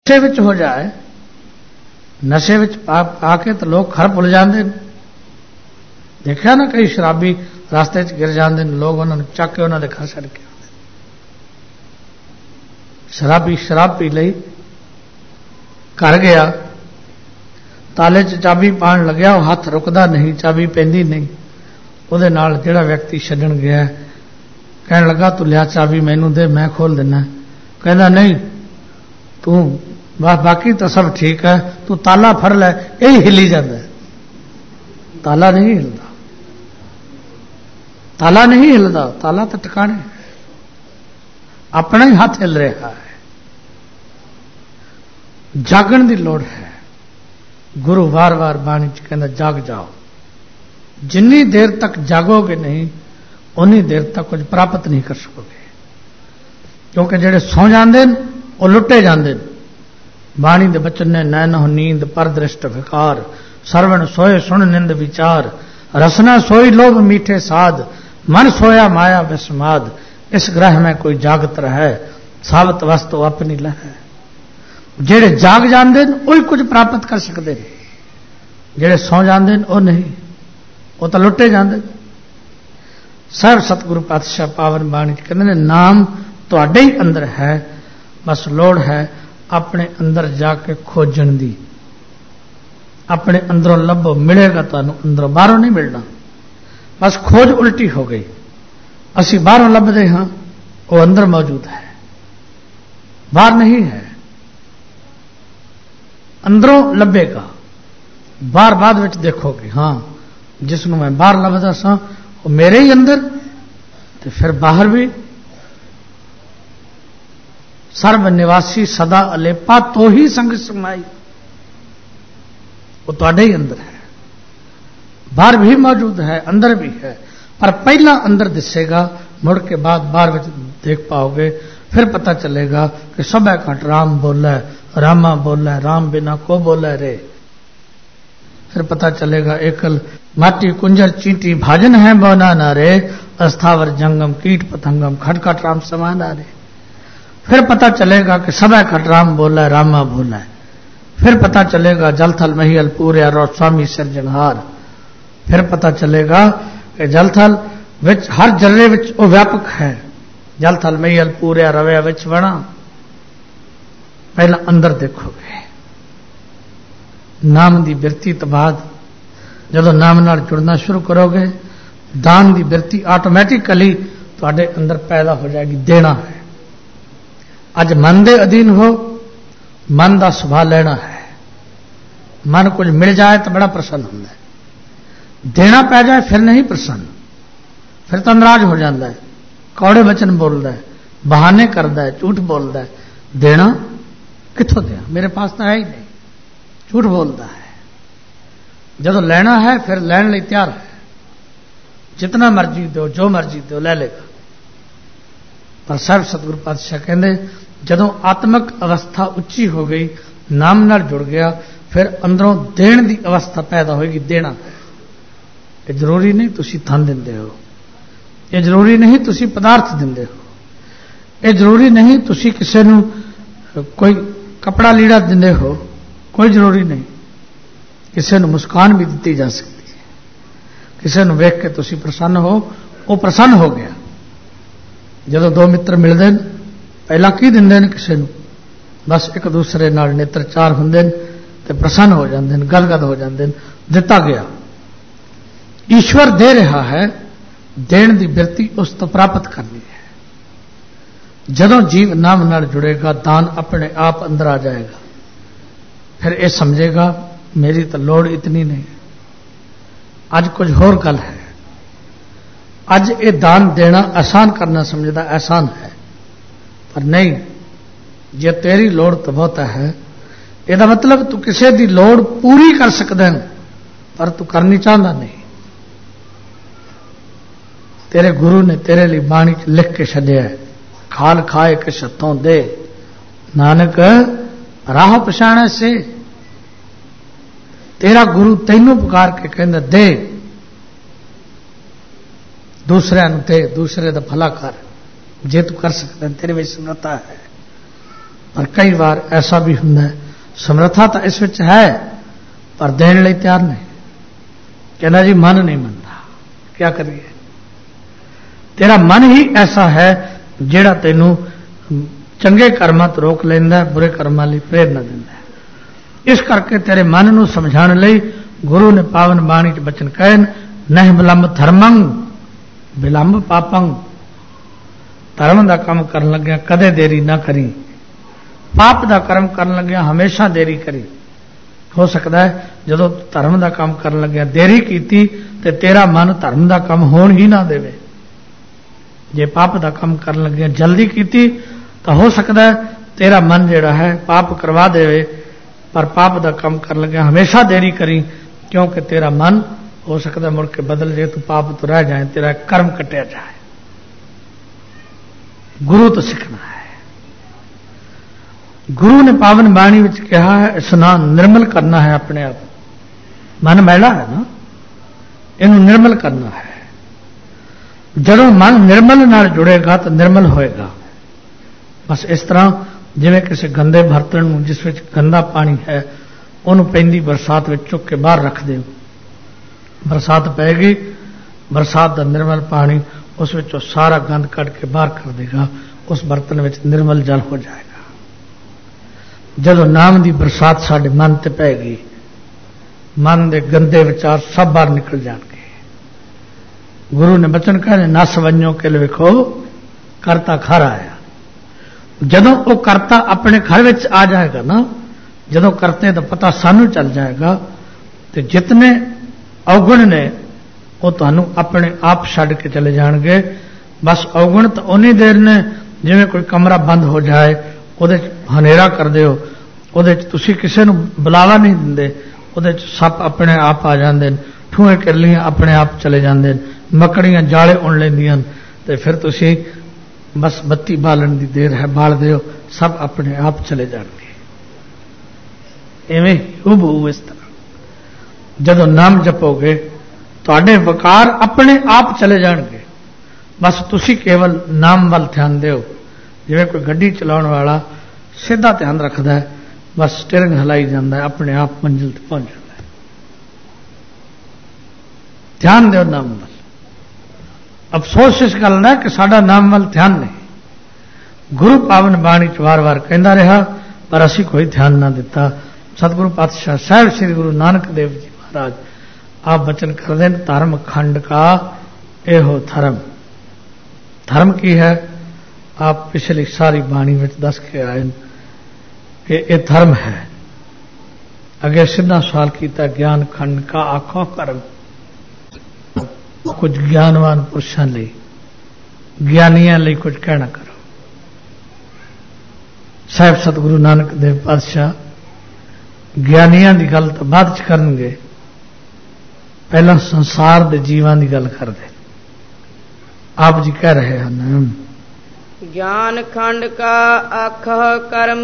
नशे विच हो जाए, नशे विच आके तो लोग खर भुल जाते। देखा ना कई शराबी रास्ते च गिर जाते हैं, लोग उन्होंने चक के उन्होंने घर छड़ के आते। शराबी शराब पी लई, घर गया, ताले च चाबी पान लग्या, वो हाथ रुकदा नहीं, चाबी पैंदी नहीं। उहदे नाल जिहड़ा व्यक्ति छड्डण गया कहण लगा तू लिया चाबी मैनू दे, मैं खोल देना। कहंदा नहीं तू बस, बाकी तो सब ठीक है, तू ताला फड़ लै। यही हिली जाता है, ताला नहीं हिलता, ताला नहीं हिलता, ताला तो टिकाने, अपना ही हाथ हिल रहा है। जागण की लोड़ है। गुरु बार बार बाणी च कहंदा जाग जाओ। जिन्नी देर तक जागोगे नहीं उन्नी देर तक कुछ प्राप्त नहीं कर सकोगे, क्योंकि जेड़े सौ जाते हैं वो लुटे जाते हैं। बाणी दे बचन ने नैन नींद पर दृष्ट विकार, सरवण सोए सुन निंद विचार, रसना सोई लोभ मीठे साध, मन सोया माया विस्माद। इस ग्रह में कोई जागत रहे, सावत वस्तु अपनी लह। जेड़े जाग जाते हैं वही कुछ प्राप्त कर सकते हैं, जेड़े सौ जाते हैं वो नहीं, वो तो लुटे जाते। साहब सतगुरु पातशाह पावन बाणी कहते हैं नाम तुहाडे ही अंदर है, बस लोड़ है अपने अंदर जाके खोजण दी। अपने अंदरों लभो, मिलेगा तुहानू अंदरों, बाहरों नहीं मिलना। बस खोज उल्टी हो गई, असी बाहरों लभदे हां, वो अंदर मौजूद है, बाहर नहीं है। अंदरों लभेगा, बाहर बाद विच देखोगे हां जिसनों मैं बाहर लभदा सा वो मेरे ही अंदर, तो फिर बाहर भी। सर्व निवासी सदा अलेपा तो ही संग समाई, वो तुहाडे ही अंदर है। बाहर भी मौजूद है, अंदर भी है, पर पहला अंदर दिसेगा, मुड़ के बाद बाहर में देख पाओगे। फिर पता चलेगा कि सब घट राम बोला, रामा बोला, राम बिना को बोला रे। फिर पता चलेगा एकल माटी कुंजर चींटी भाजन है बोना ना रे, अस्थावर जंगम कीट पतंगम खटखट राम समाना रे। फिर पता चलेगा कि सब घट राम बोला है, रामा बोला है। फिर पता चलेगा जलथल महियल पूरे रो स्वामी सिरजनहार। फिर पता चलेगा कि जलथल विच हर जर्रे विच वो व्यापक है। जलथल महियल पूरे रवे विच बना। पहला अंदर देखोगे, नाम की बिरती तो बाद जो नाम नाल जुड़ना शुरू करोगे, दान की बिरती आटोमैटिकली तुहाडे अंदर पैदा हो जाएगी। देना है। अज मन के अधीन हो, मन का सुभाव लेना है। मन कुछ मिल जाए तो बड़ा प्रसन्न होता है, देना पै जाए फिर नहीं प्रसन्न, फिर तो नाराज हो जाता है, कौड़े वचन बोलता है, बहाने करता है, झूठ बोलता है। देना किथों दिया, मेरे पास तो है ही नहीं, झूठ बोलता है। जब लेना है फिर लैन लई तैयार है, जितना मर्जी दो, जो मर्जी दो, ले लेगा। पर साहब सतगुरु पातशाह कहते जदों आत्मक अवस्था उच्ची हो गई, नाम नाल जुड़ गया, फिर अंदरों देण की अवस्था पैदा होगी। देना है, ये जरूरी नहीं तुसी धन दिंदे हो, ये जरूरी नहीं तुसी पदार्थ दिंदे हो, ये जरूरी नहीं तुसी किसी नूं कोई कपड़ा लीड़ा दिंदे हो, कोई जरूरी नहीं। किसी नूं मुस्कान भी दी जा सकती है, किसी नूं वेख के तुसी प्रसन्न हो, वो प्रसन्न हो गया। जदों दो मित्र मिलते हैं पहला की दिंदे हैं किसी नूं, बस एक दूसरे नाल नेत्र चार हुंदे ने ते प्रसन्न हो जाते हैं, गदगद हो जाते हैं। दिता गया, ईश्वर दे रहा है, देण की बिरती उस तो प्राप्त करनी है। जदों जीव नाम नाल जुड़ेगा, दान अपने आप अंदर आ जाएगा। फिर ये समझेगा मेरी तो लोड़ इतनी नहीं, अज कुछ होर गल है। अज ये दान देना आसान करना समझदा आसान है, पर नहीं, जे तेरी लोड़ तो बहुत है, यदा मतलब तू किसी की लोड़ पूरी कर सकदा है, पर तू करनी चाहता नहीं। तेरे गुरु ने तेरे लिए बाणी लिख के छड्या है, खाल खाए किस हथों दे, नानक राह पछाणे से। तेरा गुरु तैनू पुकार के कहंदा दे, दूसरे दे, दूसरे का भला कर, जे तू कर सकता तेरे में समर्था है। पर कई बार ऐसा भी हुंदा है समर्था तो इस विच है पर देने लई तैयार नहीं। कहना जी मन नहीं मनता, क्या करिए? तेरा मन ही ऐसा है जिहड़ा तैनूं चंगे कर्मां तो रोक लैंदा, बुरे कर्मां लई प्रेरणा दिंदा है। इस करके तेरे मन नूं समझाउण लई गुरु ने पावन बाणी च बचन कहे, नहीं विलंब धर्मं विलंब पापं। धर्म का काम करन लग्या कदे देरी ना करी, पाप का कर्म करन लग्या हमेशा देरी करी। हो सकता है जदों धर्म का काम करन लग्या देरी कीती ते तेरा मन धर्म का काम होण ही ना देवे। जे पाप का काम करन लग्या जल्दी कीती तो हो सकता है तेरा मन जिहड़ा है पाप करवा देवे, पर पाप का काम करन लग्या हमेशा देरी करी, क्योंकि तेरा मन हो सकता है मुड़ के बदल जाए, तू पाप तो रह जाए, तेरा कर्म कटिया जाए। गुरु तो सीखना है। गुरु ने पावन बाणी विच कहा है स्नान निर्मल करना है अपने आप। मन मैला है ना, इनू निर्मल करना है। जदों मन निर्मल नाल जुड़ेगा तो निर्मल होएगा। बस इस तरह जिवें किसी गंदे बर्तन नूं जिस विच गंदा पानी है उन्हों पैंदी बरसात में चुक के बाहर रख दो, बरसात पैगी, बरसात का निर्मल पानी उस विचों सारा गंद कढ़ के बाहर कर देगा, उस बर्तन में निर्मल जल हो जाएगा। जदों नाम की बरसात साडे मन ते पैगी, मन के गंदे विचार सब बाहर निकल जाएंगे। गुरु ने बचन कहे, नस वंजो किल विखो करता घर आया। जदों वो करता अपने घर में आ जाएगा ना, जदों करते तो पता सानू चल जाएगा, तो जितने अवगुण ने वो तुहानू अपने आप छड्ड के चले जाएंगे। बस अवगुण तो उन्नी देर ने जिवें कोई कमरा बंद हो जाए, उहदे च हनेरा कर दिओ, उहदे च तुसीं किसे नू बुलावा नहीं दिंदे, उहदे च सप अपने आप आ जांदे ने, ठूहे किरलियां अपने आप चले जांदे ने, मकड़ियां जाले उण लैंदियां, ते फिर तुसीं बस बत्ती बालन की देर है बाल दिओ, सब अपने आप चले जाएंगे। इवें हुबहू इस तरह जदों नाम जपोगे तुहाडे वकार अपने आप चले जाएंगे। बस तुसी केवल नाम वाल ध्यान दिओ। जिवें कोई गड्डी चलाउण वाला सीधा ध्यान रखदा है, बस स्टीयरिंग हिलाई जांदा है, अपने आप मंजिल ते पहुंच जांदा है। ध्यान दिओ नाम वाल। अफसोस इस गल दा कि साडा नाम वाल ध्यान नहीं। गुरु पावन बाणी च वार वार कहंदा रहा, पर असीं कोई ध्यान ना दिता। सतगुरु पातशाह साहिब श्री गुरु नानक देव जी महाराज आप बचन कर दें, धर्म खंड का एहो धर्म। धर्म की है आप पिछली सारी बाणी में दस के आए कि यह धर्म है। अगे सीधा सवाल किया, ज्ञान खंड का आखो कर्म। कुछ ज्ञानवान पुरुषों लिए, ज्ञानियों लिए कुछ कहना करो। साहिब सतगुरु नानक देव पातशाह ज्ञानियों की गल तो बाद च करनगे, पहला संसार के जीवन की गल कर दे। आप जी कह रहे हैं, ज्ञान खंड का आखह कर्म।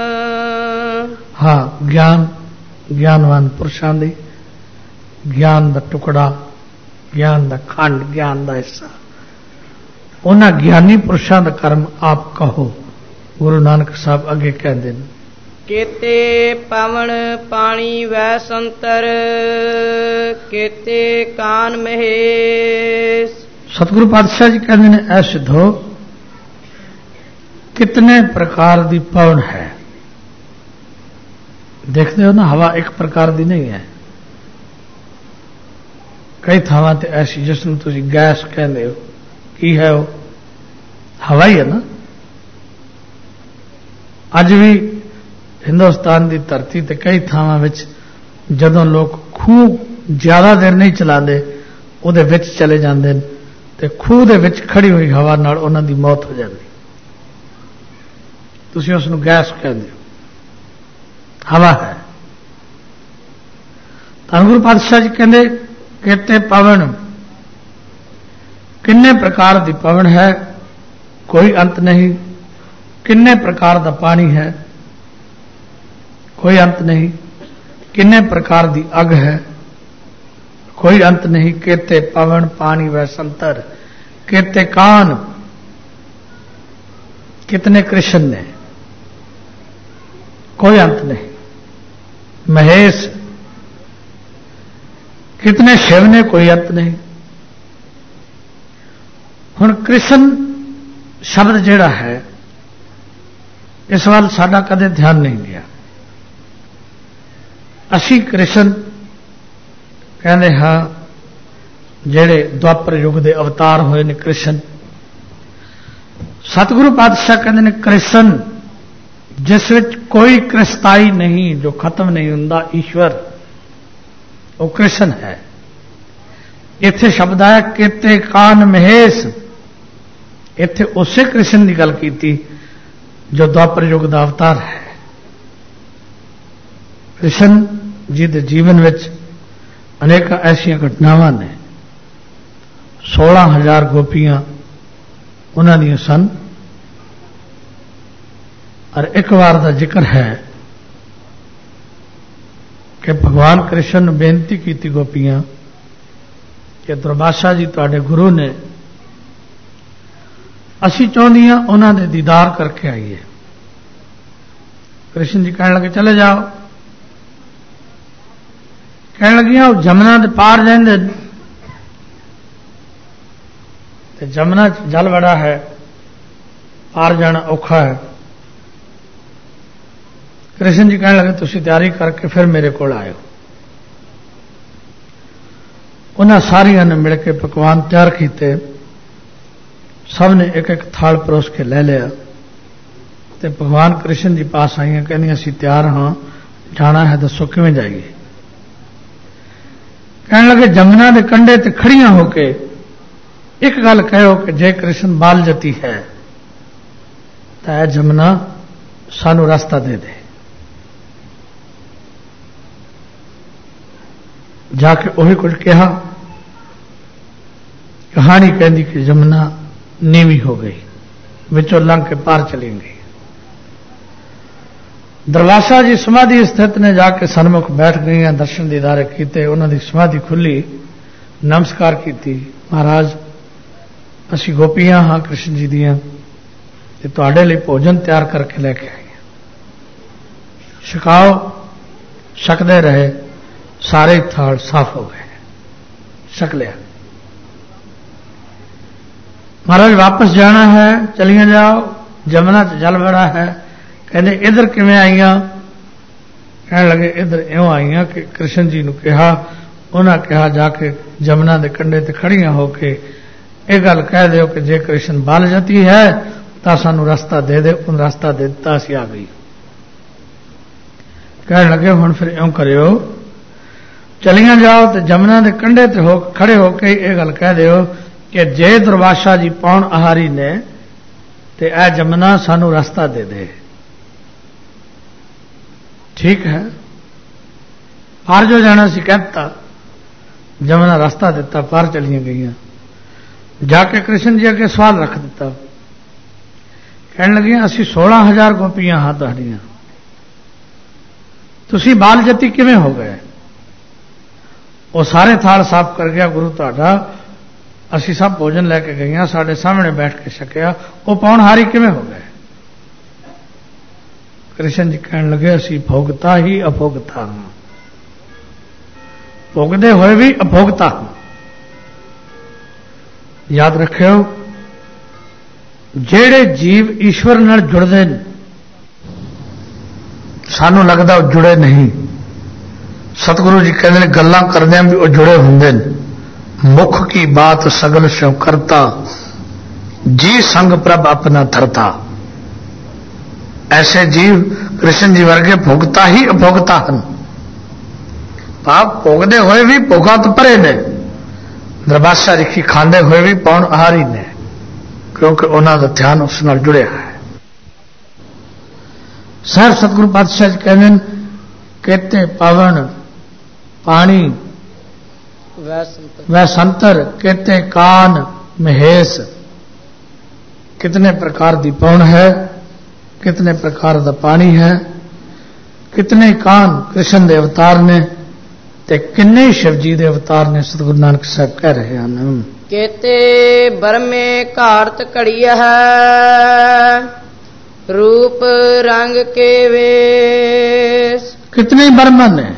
हाँ, ज्ञान ज्ञानवान पुरुषों की, ज्ञान का टुकड़ा, ज्ञान का खंड, ज्ञान का हिस्सा, उन्होंने ज्ञानी पुरुषों का कर्म आप कहो। गुरु नानक साहब अगे कहते हैं, केते पवन पानी वह संतर, केते कान महेश। सतगुरु पातशाह जी कहते हैं, ऐ सिद्धो कितने प्रकार की पवन है। देखते हो ना, हवा एक प्रकार की नहीं है। कई थावां ते ऐसी जिसनूं तुसीं गैस कहंदे हो, की है वो? हवा ही है ना। अज भी हिंदुस्तान की धरती ते कई थावां विच जदों लोग खूह ज्यादा देर नहीं चलाते, उहदे विच चले जाते हैं, ते खूह दे विच खड़ी हुई हवा नाल उन्हां दी मौत हो जाती। तुसीं उसनूं गैस कहंदे हो, हवा है। धन गुरु पातशाह जी कहंदे, केते पवन, किन्ने प्रकार की पवन है, कोई अंत नहीं। किन्ने प्रकार का पानी है, कोई अंत नहीं। किन्ने प्रकार की अग है, कोई अंत नहीं। केते पवन पानी वह संतर, केते कान, कितने कृष्ण ने। कोई अंत नहीं। महेश कितने शिव ने, कोई अंत नहीं। हुण कृष्ण शब्द जिहड़ा है इस वाल साडा कदे ध्यान नहीं गया। असी कृष्ण कहते हाँ जेड़े द्वापर युग के अवतार होए ने कृष्ण। सतगुरु पातशाह कहते ने कृष्ण जिस विच कोई कृष्ताई नहीं, जो खत्म नहीं हुंदा, ईश्वर वो कृष्ण है। इत्थे शब्द आया केते कान महेश, इत्थे उसे कृष्ण की गल की जो द्वापर युग का अवतार है। कृष्ण जी के जीवन में अनेक ऐसिया घटनावां ने। 16,000 गोपियां उन्होंने सन, और एक बार का जिक्र है कि भगवान कृष्ण ने बेनती की गोपियां कि दुर्वासा जी तुहाडे गुरु ने, असी चाहदियां उन्होंने दीदार करके आईए। कृष्ण जी कहने लगे चले जाओ। कहने लगियां जमुना के पार जाते, जमुना जल बड़ा है, पार जाना औखा है। कृष्ण जी कहने लगे तुसी तैयारी करके फिर मेरे को आयो। उन्हें सारिया ने मिलकर पकवान तैयार किए, सब ने एक एक थाल परोस के ले लिया। तो भगवान कृष्ण जी पास आई, कहनी असी तैयार हाँ, जाना है, दसो किवें जाइए। कहने लगे जमुना के कंढे ते खड़ियां होके एक गल कहो कि जे कृष्ण बाल जती है तो यह जमुना सानू रास्ता दे दे। जाके वही कुछ कहा। कहानी कहती कि जमुना नीवी हो गई, विचों लंघ के पार चली गई। दुर्वासा जी समाधि स्थित ने जाके सन्मुख बैठ गई, दर्शन दीदारे किए, उन्होंने समाधि खुली, नमस्कार की। महाराज असी गोपियां हाँ कृष्ण जी दियां, ते तुहाडे लई भोजन तैयार करके लेके आई। छकाओ, छकदे रहे, सारे थाल साफ हो गए, छक लिया। महाराज वापस जाना है, चलिए जाओ, जमुना जल बड़ा है। कहते इधर किवें आईयां? कहने लगे इधर इं आईयां कि कृष्ण जी ने कहा, उन्हें कहा जाके जमुना के कंढे ते खड़ियां होके एक गल कह दो कि जे कृष्ण बाल जाती है तो सानू रास्ता दे दे। उन रास्ता दे दिता, असी आ गई। कहने लगे हुण फिर इं करियो, चलिया जाओ तो जमुना के कंढे ते हो खड़े होके ये गल कह दो कि जे दुर्वासा जी पौण आहारी ने ते ए जमुना सानू रास्ता दे दे। ठीक है, पार जो जाना सी कहता, जमुना रास्ता दिता, पार चलिया गई। जाके कृष्ण जी अगे सवाल रख दिता। कहने लगी असी 16,000 गोपियां हाँ तुहाडियां, तुसी बाल जती किवें हो गए? वो सारे थाल साफ कर गया गुरु तुहाडा, असी सब भोजन लैके गई, साढ़े सामने बैठ के छकिया, वो पौणहारी किवें हो गए? कृष्ण जी कहने लगे असी भोगता ही अभोगता हाँ, भोगते हुए भी अभोगता हाँ। याद रखियो, जेड़े जीव ईश्वर नाल जुड़ते हैं, सानू लगता वो जुड़े नहीं। सतगुरु जी कहते हैं गल्लां करदे भी वो जुड़े होंदे ने। मुख की बात सगल स्यों करता, जी संग प्रभ अपना धरता। ऐसे जीव कृष्ण जी वर्गे भोगता ही अभोगता हैं। पाप भोगते हुए भी भोगा तो परे ने, दरबासा रिखी खांदे हुए भी पौण आहारी ने, क्योंकि उन्होंने ध्यान उस नाल जुड़िया है। साहब सतगुरु पातशाह जी कहते केते पावन पानी वह संतर, केते कान महेश। कितने प्रकार की पौण है, कितने प्रकार का पानी है, कितने कान कृष्ण के अवतार ने, ते किन्ने शिव जी के अवतार ने। सतगुरु नानक साहब कह रहे हैं केते बरमे घारत घड़िया है, रूप रंग के वेश। कितने बर्मन ने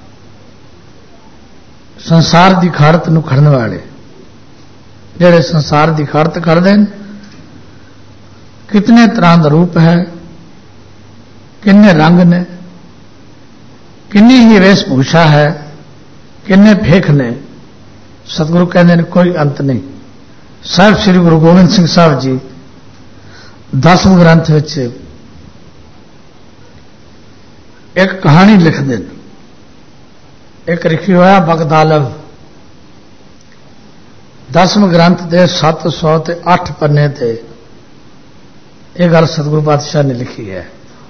संसार की खाड़त नूं खड़न वाले जेड़े संसार की खाड़त करते हैं। कितने तरह का रूप है, किन्ने रंग ने, किन्नी ही वेशभूषा है, किन्ने भेख ने। सतगुरु कहते हैं कोई अंत नहीं। साहब श्री गुरु गोबिंद सिंह साहब जी 10वें ग्रंथ विच एक कहानी लिखते हैं। एक लिखी हुआ बगदालव 10वें ग्रंथ के 708 पन्ने ते यह गल सतगुरु पातशाह ने लिखी है।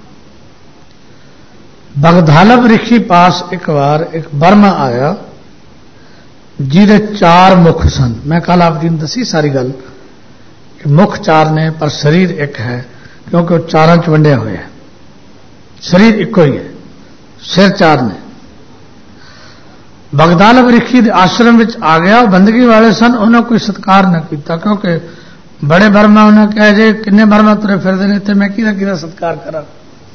बगदालव ऋषि पास एक बार एक बर्मा आया जिहदे 4 मुख सन। मैं कल आप जी ने दसी सारी गल कि मुख 4 ने पर शरीर एक है, क्योंकि वह 4 च वंडिया हुआ है। शरीर इको ही है, सिर 4 ने। बगदालव ऋषि के आश्रम में आ गया। बंदगी वाले सन, उन्होंने कोई सत्कार न किया, क्योंकि बड़े बर्मा उन्हें कहा जे किन्ने बर्मा तुरे फिरते हैं इतने, मैं किहदा सत्कार करा।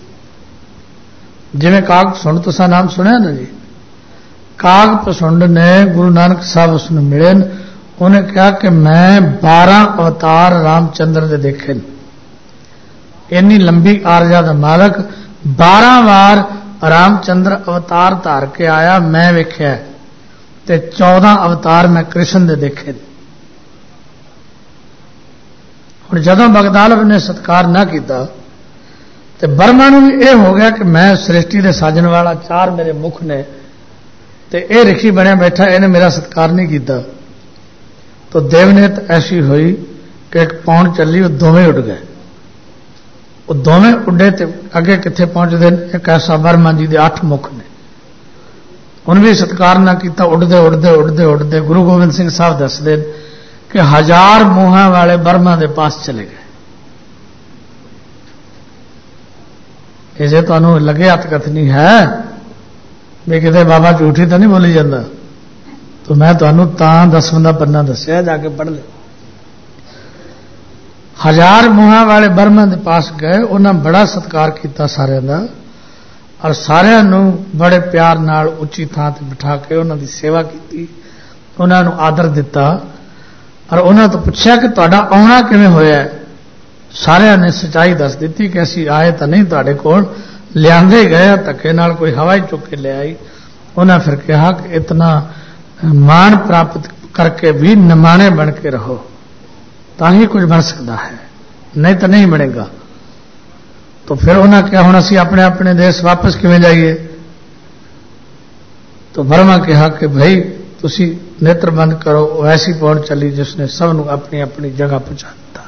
जिवें काग पसुंड, तुसा नाम सुनिया ना जी। काग पसुंड ने गुरु नानक साहब उसने मिले, उन्हें कहा कि मैं 12 अवतार रामचंद्र दे देखे। इन्नी लंबी आरजा का मालक 12 बार रामचंद्र अवतार धार के आया, मैं वेख्या, ते 14 अवतार मैं कृष्ण दे देखे। हुण जदों बगदालव ने सत्कार न किया तो बर्मा नूं भी यह हो गया कि मैं सृष्टि दे साजन वाला, 4 मेरे मुख ने, ते यह ऋषि बनया बैठा, इन्हें मेरा सत्कार नहीं किया। तो देवनेत ऐसी हुई कि एक पौंड चली, वो दोवें उड़ गए। वो दोवें उड़े तो अगे कित्थे पहुंचते हैं। एक ऐसा बर्मा जी के 8 मुख ने, उन्हें भी सत्कार ना किया। उड़ते उड़ते उड़ते उड़ते गुरु गोबिंद सिंह साहब दसदे कि 1000 मुहां वाले बर्मा के पास चले गए। इसे तो लगे हथकथनी है भी कितने बाबा झूठी तो नहीं बोली जाता, तो मैं तो 10वें का पन्ना दसिया, जाके पढ़ ले। 1000 मुहां वाले बर्मा के पास गए, उन्हें बड़ा सत्कार किया सारे का, और सारे बड़े प्यार नाल उच्ची थां ते बिठा के उन्होंने सेवा की, उन्होंने आदर दिता। और उन्होंने तो पूछा कि तुहाडा आउणा किवें होया। सारे ने सच्चाई दस दी कि असीं आए तो नहीं तुहाडे कोल, लियांदे गए धक्के नाल, कोई हवा ही चुक के ले आई। उन्हें फिर कहा कि इतना मान प्राप्त करके भी निमाणे बन के रहो, ताही कुछ बन सकता है, नहीं तो नहीं बनेगा। तो फिर उन्हें क्या हुण असीं अपने अपने देश वापस किवें जाइए। तो बर्मा कहा कि भाई तुसी नेत्र बंद करो। ऐसी पौड़ चली जिसने सबनों अपनी अपनी जगह पहुंचा दिता।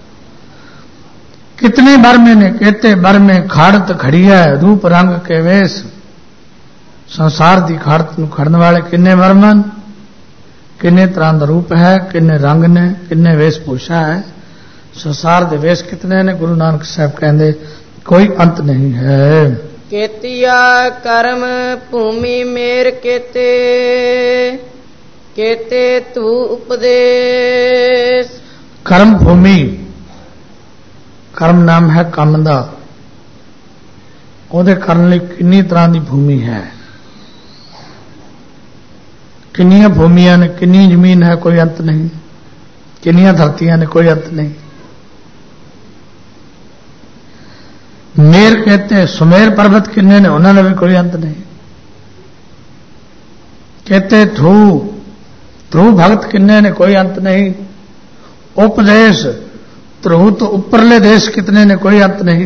कितने बर्मे ने कहते बर्मे खाड़त खड़िया रूप रंग के वेश। संसार की खाड़त नूं खड़न वाले किन्ने बर्मन, किन्ने तरह का रूप है, किन्ने रंग ने, किन्ने वेशभूषा है। संसार के वेश कितने ने। गुरु नानक साहब कहते कोई अंत नहीं है। केतिया कर्म भूमि मेर केते, केते तू उपदेश। कर्म भूमि, कर्म नाम है काम दा, ਉਹਦੇ ਕਰਨ ਲਈ किन्नी तरह की भूमि है, किन्नियां भूमियां ने, किन्नी जमीन है, कोई अंत नहीं। किन्नियां धरतियां ने, कोई अंत नहीं। मेर कहते हैं सुमेर पर्वत किन्ने ने, उन्होंने भी कोई अंत नहीं। कहते ध्रुव भगत किन्ने ने, कोई अंत नहीं। उपदेश ध्रुव तो उपरले देश कितने ने, कोई अंत नहीं।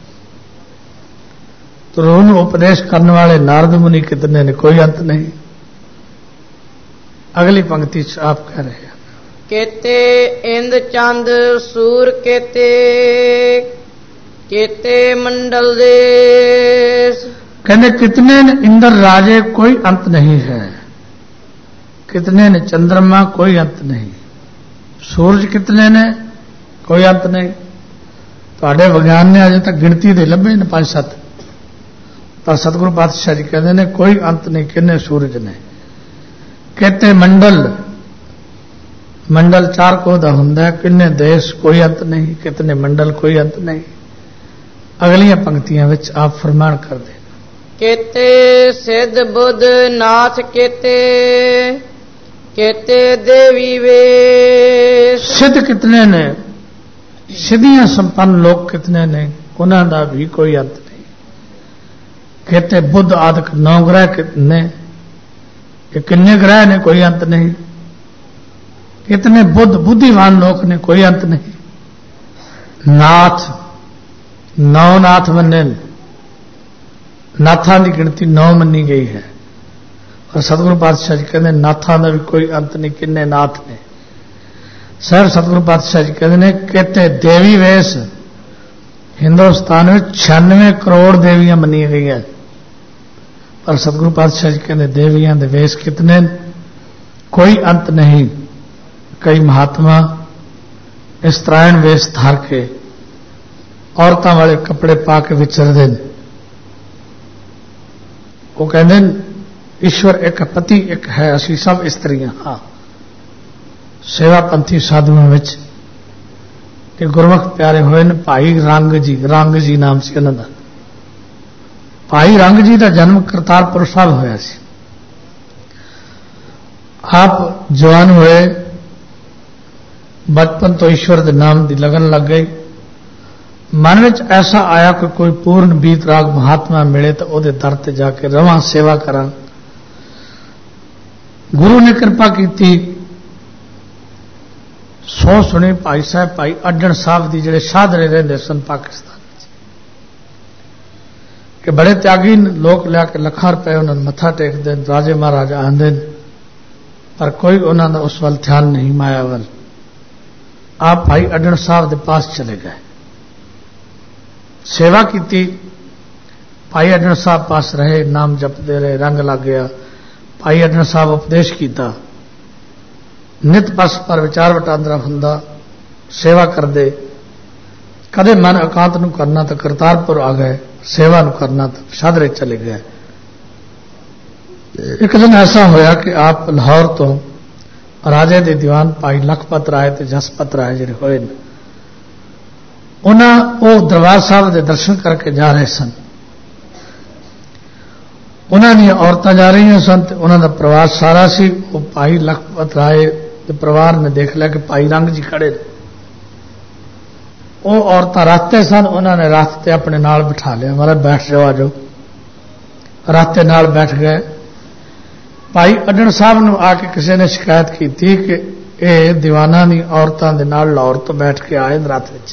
ध्रुव ਨੂੰ उपदेश करने वाले नारद मुनि कितने ने, कोई अंत नहीं। अगली पंक्ति आप कह रहे हैं केते इंद चंद सूर केते, केते मंडल देश। कहने कितने ने इंद्र राजे, कोई अंत नहीं है। कितने ने चंद्रमा, कोई अंत नहीं। सूरज कितने ने, कोई अंत नहीं। तुहाडे विज्ञान ने अजे तक गिनती दे लभे ने 5-7, पर सतगुरु पातशाह जी कहते हैं कोई अंत नहीं। किन्ने सूरज ने। कहते मंडल, मंडल 4 कोदा हुंदा है। किन्ने देश, कोई अंत नहीं। कितने मंडल, कोई अंत नहीं। अगलियां पंक्तियां विच आप फरमान करते केते सिद्ध बुद्ध नाथ केते केते देवी वेश। सिद्ध कितने ने, सिद्धियां संपन्न लोग कितने ने, उन्हां दा भी कोई अंत नहीं। कहते बुद्ध आदि 9 ग्रह कितने, ये किन्ने ग्रह ने, कोई अंत नहीं। कितने बुद्ध बुद्धिमान लोग ने, कोई अंत नहीं। नाथ 9 नाथ मन्ने, नाथां की गिनती 9 मनी गई है। और सतगुरु पातशाह जी कहते नाथां का भी कोई अंत नहीं, किन्ने नाथ ने। सर सतगुरु पातशाह जी कहते हैं कहते देवी वेश हिंदुस्तान में 96 करोड़ देवियां मनी गई हैं। पर सतगुरु पातशाह जी कहते देवियां दे वेश कितने, कोई अंत नहीं। कई महात्मा इस त्रायण वेश धार के औरतां वाले कपड़े पा के विचरते हैं। वो कहते ईश्वर एक पति एक है, असी सब स्त्रियां। हाँ, सेवापंथी साधुओं में कि गुरमुख प्यारे होए ने भाई रंग जी नाम से उन्होंने। भाई रंग जी का जन्म करतारपुर साहब होया सी। आप जवान हुए, बचपन तो ईश्वर के नाम की लगन लग गई। मन में ऐसा आया कि कोई पूर्ण बीत राग महात्मा मिले तो वो दर ते जाके रवां, सेवा करा। गुरु ने कृपा की, सो सुनी भाई साहब भाई अड्डण साहब की जिहड़े साधरे रहिंदे सन पाकिस्तान कि बड़े त्यागी लोग लिया के लाखां रुपए उन्होंने मत्था टेकते, राजे महाराजा आंदे, पर कोई उन्होंने उस वाल ध्यान नहीं, माया वाल। आप भाई अड्डण साहब के पास चले गए, सेवा की। भाई अड्डण साहब पास रहे, नाम जपते रहे, रंग लग गया। भाई अड्डण साहब उपदेश किया, नित बस पर विचार वटांदरा हुंदा, सेवा करते। कदे मन एकांत नूं करना तो करतारपुर आ गए, सेवा नूं करना तो शादरे चले गए। एक दिन ऐसा होया कि आप लाहौर तो राजे दे दीवान भाई लखपत राय ते जसपत राय जिहड़े होए ने, उन्होंने दरबार साहब के दर्शन करके जा रहे सन। उन्होंने औरतां जा रही सन, उन्होंने परिवार सारा सी। वो भाई लखपत राय के परिवार ने देख लिया कि भाई रंग जी खड़े। वो औरतां रास्ते सन, उन्होंने रास्ते अपने नाल बिठा लिया, महाराज बैठ जाओ, आ जाओ। रास्ते नाल बैठ गए। भाई अड्डण साहब ने आके किसी ने शिकायत की थी कि ये दीवाना दी औरतां दे नाल लाहौर तो बैठ के आए रात में।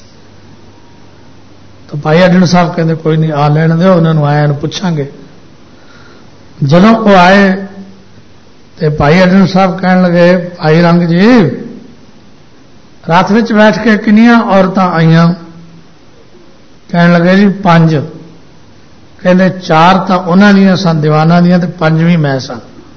तो भाई अड्डण साहब कहते कोई नहीं, आ लैण दो, उन्होंने आया पूछांगे। जदों वो आए तो भाई अड्डण साहब कहन लगे, भाई रंग जी रात में बैठ के किनियां औरतां आईयां? कहन लगे जी 5। कहते 4 तो उन्हां दियां सन दीवाना दियां ते 5वीं मैं सा।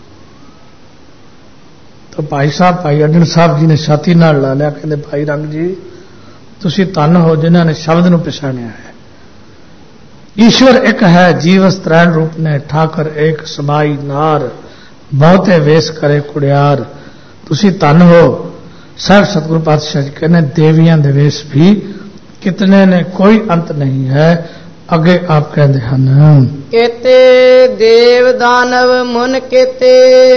तो भाई साहब भाई अड्डण साहब जी ने छाती नाल ला लिया, कहते भाई रंग जी तुसी धन हो जिन्हां ने शब्द नूं पछाणिया है। ईश्वर एक है, जीवस त्रैण रूप ने, ठाकर एक समाई नार, बहुते वेश करे कुड़ियार। तुसी धन हो। साहब सतगुरु पातशाह जी कहने देवियां दे वेश भी कितने ने, कोई अंत नहीं है। अगे आप कहते हैं केते देव दानव मुन केते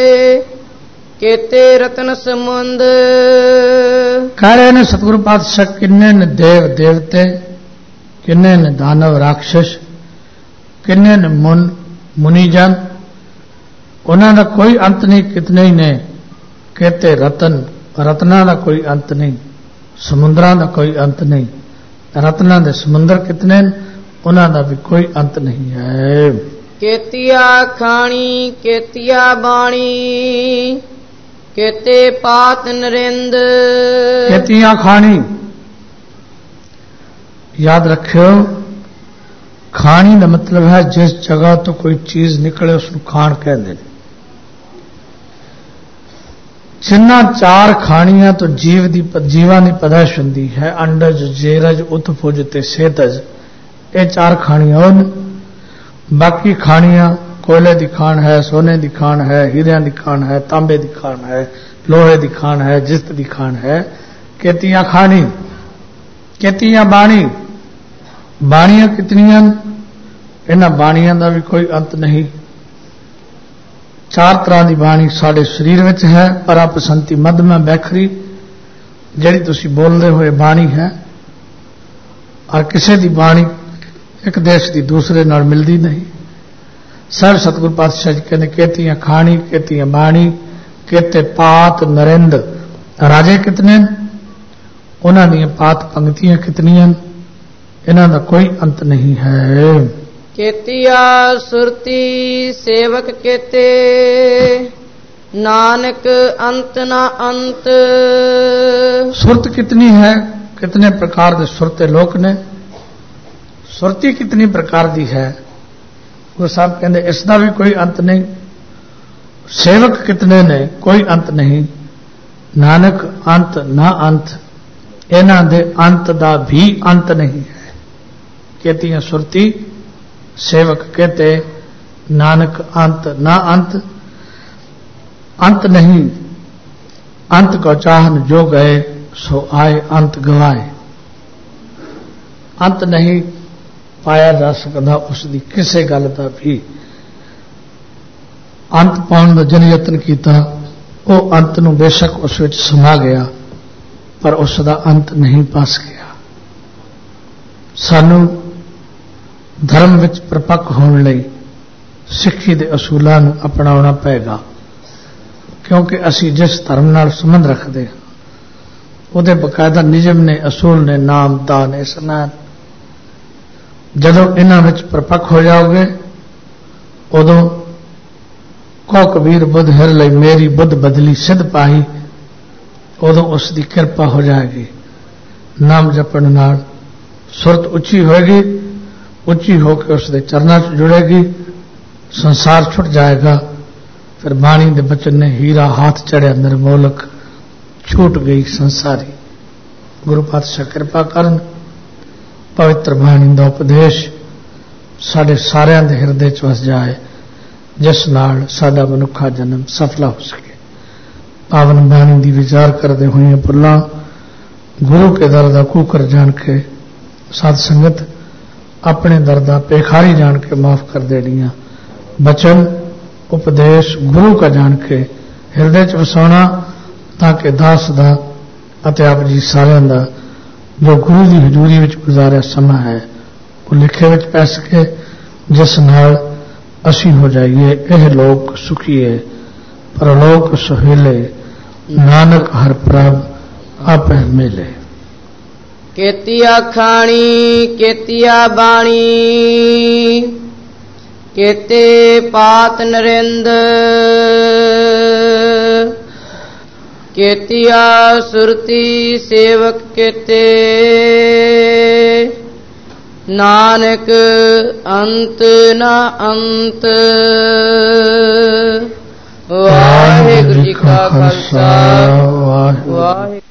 केते रतन समुंद। कह रहे ने सतगुरु पातशाह किन्ने ने देव देवते, किन्ने ने दानव राक्षस, किन्ने ने मुनिजन, उन्हों का कोई अंत नहीं। कितने ही ने कहते रतन, रत्ना का कोई अंत नहीं। समुद्रा का कोई अंत नहीं। रत्ना के समुद्र कितने, उन्हों भी कोई अंत नहीं है। केतिया खाणी केतिया बाणी केते पात नरेंद। केतिया खाणी याद रखियो, खाणी का मतलब है जिस जगह तो कोई चीज निकले उसको खाण कहते हैं। जिन्ना 4 खाणियां तो जीवां की पैदाइश होंदी है, अंडज जेरज उत्फुज ते सेतज, ये 4 खाणियां होन। बाकी खाणियां कोयले की खाण है, सोने की खाण है, हीरिया की खाण है, तांबे की खाण है, लोहे की खाण है, जिस्त की खाण है। केतिया खाणी केतिया बाणी, ਬਾਣੀਆਂ ਕਿਤਨੀਆਂ, ਇਹਨਾਂ ਬਾਣੀਆਂ ਦਾ ਵੀ ਕੋਈ ਅੰਤ ਨਹੀਂ। 4 ਤਰ੍ਹਾਂ ਦੀ ਬਾਣੀ ਸਾਡੇ ਸਰੀਰ ਵਿੱਚ ਹੈ। ਪਰਾਪਸੰਤੀ ਮਧਮਾ ਬੈਖਰੀ ਜਿਹੜੀ ਤੁਸੀਂ ਬੋਲਦੇ ਹੋਏ ਬਾਣੀ ਹੈ, ਔਰ ਕਿਸੇ ਦੀ ਬਾਣੀ ਇੱਕ ਦੇਸ਼ ਦੀ ਦੂਸਰੇ ਨਾਲ ਮਿਲਦੀ ਨਹੀਂ। ਸਭ ਸਤਿਗੁਰ ਪਾਤਸ਼ਾਹ ਜੀ ਕਹਿੰਦੇ ਕੇਤੀਆਂ ਖਾਣੀ ਕੇਤੀਆਂ ਬਾਣੀ ਕੇਤੇ ਪਾਤ ਨਰਿੰਦ। ਰਾਜੇ ਕਿਤਨੇ, ਉਹਨਾਂ ਦੀਆਂ ਪਾਤ ਪੰਕਤੀਆਂ ਕਿਤਨੀਆਂ, ਇਹਨਾਂ ਦਾ ਕੋਈ ਅੰਤ ਨਹੀਂ ਹੈ। ਕੇਤੀਆ ਸੁਰਤੀ ਸੇਵਕ ਕੇਤੇ ਨਾਨਕ ਅੰਤ ਨਾ ਅੰਤ। ਸੁਰਤ कितनी है, कितने प्रकार के सुरते लोक ने, सुरती कितनी प्रकार की है, गुरु साहब कहते इसका भी कोई अंत नहीं। सेवक कितने ने, कोई अंत नहीं। नानक अंत ना अंत, इन्हां दे अंत दा भी अंत नहीं है। कहती सुरती सेवक कहते नानक अंत ना अंत, अंत नहीं। अंत को चाहन जो गए सो आए अंत गवाए। अंत नहीं पाया जा सकता उसकी किसी गल का भी। अंत पाने का जन यत्न किया, वो अंत नूं बेशक उस विच समा गया, पर उसका अंत नहीं पस गया। सानू धर्म विच प्रपक्क होने लई सिੱਖੀ ਦੇ ਅਸੂਲਾਂ ਨੂੰ ਅਪਣਾਉਣਾ ਪਏਗਾ, क्योंकि असी जिस धर्म नाल संबंध रखते हैं ਉਹਦੇ ਬਕਾਇਦਾ ਨਿਯਮ ਨੇ, ਅਸੂਲ ਨੇ, ਨਾਮ ਦਾਨ ਇਸਨਾਨ। ਜਦੋਂ ਇਹਨਾਂ ਵਿੱਚ ਪ੍ਰਪੱਕ ਹੋ ਜਾਓਗੇ ਉਦੋਂ ਕੋ ਕਬੀਰ ਬੁੱਧ ਹਿਰ ਲਈ ਮੇਰੀ ਬੁੱਧ ਬਦਲੀ ਸਿੱਧ ਪਾਈ, ਉਦੋਂ ਉਸ ਦੀ ਕਿਰਪਾ ਹੋ ਜਾਏਗੀ। ਨਾਮ ਜਪਣ ਨਾਲ ਸੁਰਤ ਉੱਚੀ ਹੋਏਗੀ, ਉੱਚੀ ਹੋ ਕੇ ਉਸ ਦੇ ਚਰਨਾਂ 'ਚ ਜੁੜੇਗੀ, ਸੰਸਾਰ ਛੁੱਟ ਜਾਏਗਾ। फिर बाणी के बचन ने हीरा हाथ चढ़िया निर्मोलक छूट गई संसारी। गुरु पातशाह कृपा करन, पवित्र बाणी का उपदेश साढ़े सारिਆਂ ਦੇ ਹਿਰਦੇ 'ਚ वस जाए, जिस नाल साडा मनुखा जन्म सफला हो सके। पावन बाणी की विचार करते हुए पुला गुरु के दर का कूकर जान के साध संगत अपने दर का पेखारी जान के माफ कर देनिया। बचन उपदेश गुरु का जान के हृदय च वसाना, ताकि दास दा अते आप जी सारिਆਂ ਦਾ जो गुरु की हजूरी विच गुजारिया समा है वो लिखे विच पै सके, जिस नाल असी हो जाइए यह लोक सुखीए परलोक सुहेले, नानक हर प्रभ आपे मिले। केतिया खाणी केतिया बाणी केते पात नरेंद। केतिया सुरती सेवक केते नानक अंत ना अंत। वाहिगुरु जी का खालसा वाहिगुरु।